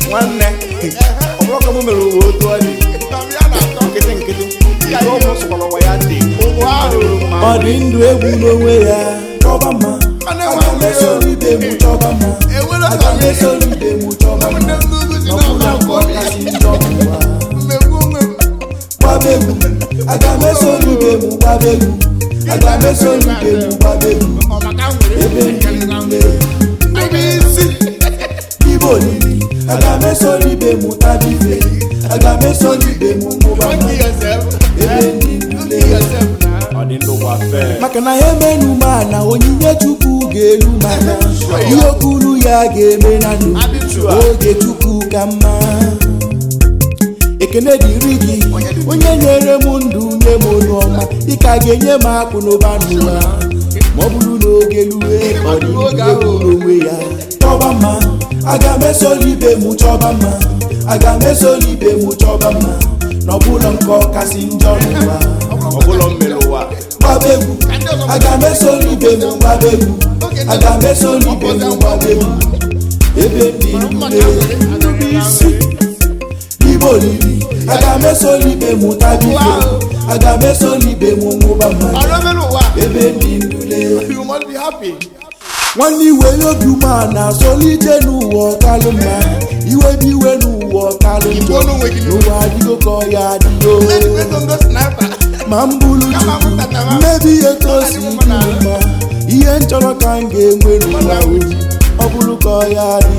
nwanne ọbụrụ ka m mere uwe otu ọ dị nkịtị ọmụ sọkwara ụwa ya dị ọ dị ndụ egwu n'onwe ya chọba mma aga m esoro ibe m chọba mma aga m esoro ibe m chọba mma n'ọbụla nke ọ kasị njọ n'ụwa gbaba egwu aga m esoro ibe m gbaba egwu aga m esoro ibe m gbaba egwu ebe ndị ibe olili aga m esoro ibe m tabi ife aga m esoro ibe m mụba mma ebe ndị maka na ya emenu mana onyinye Chukwu ga-elu mana ihe okwu ya ga-eme na ndụ oge Chukwu ka mma ekene dịrị gị onye nyere m ndụ nye m onye ọma dịka ga-enye m akụ n'ụba n'ụwa ma ọ bụrụ n'oge lue ọ dị n'onwe ya chọba mma aga m esoro ibe m chọba mma aga m esoro ibe m chọba mma n'ọbụla nke ọ kasị njọ n'ụwa ọbụla mmere ụwa gbaba egwu aga m esoro ibe m gbaba egwu aga m esoro ibe m gbaba egwu ebe ndị isi ibe olili aga m esoro ibe m tabi ife aga m esoro ibe m nwụba mma ebe ndị ndule nwanne iwe obi umeala solite n'ụwa ọkalụ mma iwe bụ iwe n'ụwa ọkalụ njọ n'ụwa adịgo ka ọ ya adịgo ma mbulu Chukwu mmebi ihe ka o si dị mma ihe nchọrọ ka m ga-enwe n'ụwa ọ bụrụ ka ọ ya dị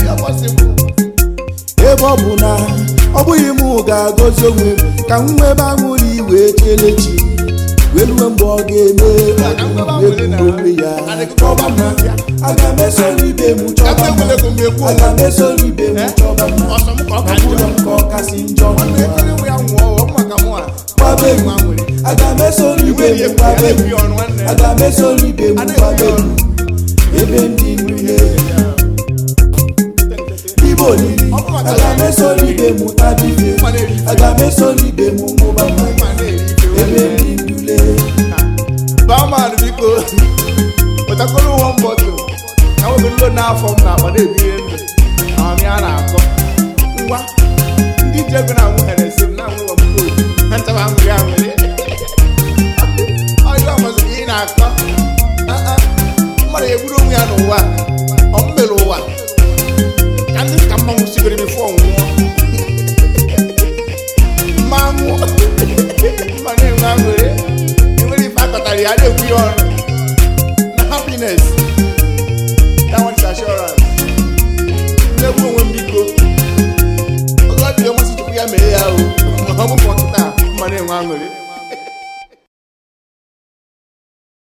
ebe ọ bụ na ọ bụghị m ga-agọzi onwe m ka m nwebe aṅụrị iwe chelechi weluwe mgbe ọ ga-eme onwe ya chọba mma aga m esoro ibe m chọba mma aga m esoro ibe m chọba mma ọbụla nke ọ kasị njọ gbaba egwu aga m esoro ibe m gbaba egwu aga m esoro ibe m gbaba egwu ebe ndị niile ibe olili aga m esoro ibe m tabi ife aga m esoro ibe m mụba mma ebe ndị niile Bauman biko wetakoro one bottle na webelo n'afọ m na akpa na-ebire ndụ na ọmị a na-akọ ngwa ndị jego na nwere esi m na nwere ọmụgo na ntaba nwere ya nwere ọjọọ ọmazụ ị na-akọ mmadụ egburu onwe ya n'ụwa